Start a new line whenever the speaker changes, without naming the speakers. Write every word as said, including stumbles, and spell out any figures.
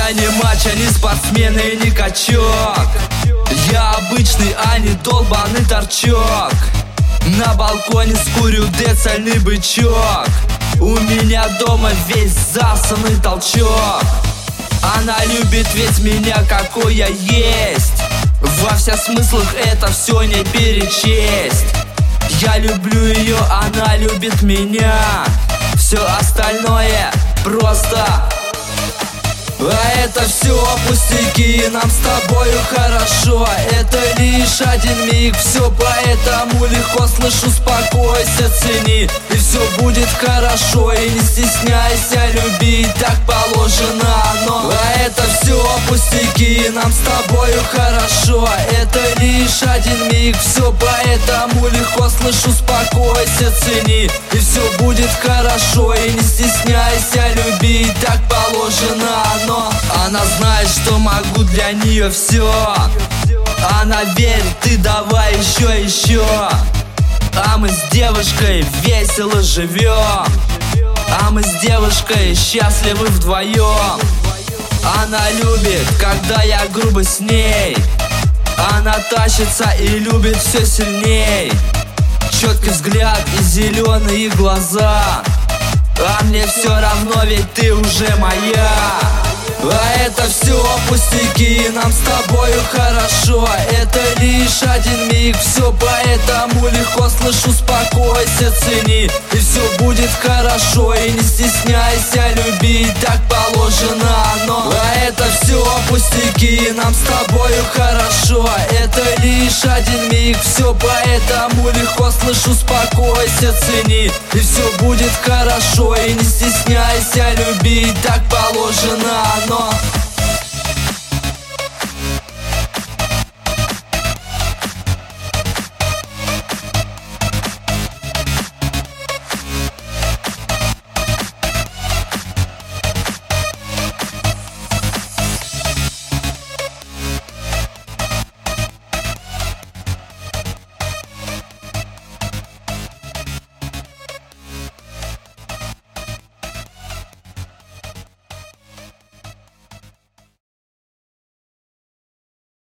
Я не мачо, не спортсмен и не качок. Я обычный, а не долбаный торчок. На балконе скурю децельный бычок. У меня дома весь засанный толчок. Она любит ведь меня, какой я есть. Во всех смыслах это все не перечесть. Я люблю ее, она любит меня. Все остальное просто. А это все пустяки, нам с тобою хорошо. Это лишь один миг, все поэтому легко. Слышу, успокойся, цени, и все будет хорошо. И не стесняйся любить, так положено оно. А это все пустяки, нам с тобою хорошо. Это лишь один миг, все поэтому легко. Слышу, успокойся, цени, и все будет хорошо. И не стесняйся любить, так положено оно. Она знает, что могу для нее все. Она верит, ты давай еще, еще. А мы с девушкой весело живем. А мы с девушкой счастливы вдвоем. Она любит, когда я грубо с ней. Она тащится и любит все сильней. Четкий взгляд и зеленые глаза. А мне все равно, ведь ты уже моя. А это все пустяки, нам с тобою хорошо. Это лишь один миг, все поэтому легко. Слышу, успокойся, цени, и все будет хорошо. И не стесняйся любить, так положено оно. А это все пустяки, нам с тобою хорошо. Это лишь один миг, все поэтому легко. Слышу, успокойся, цени, и все будет хорошо. И не стесняйся любить, так положено оно.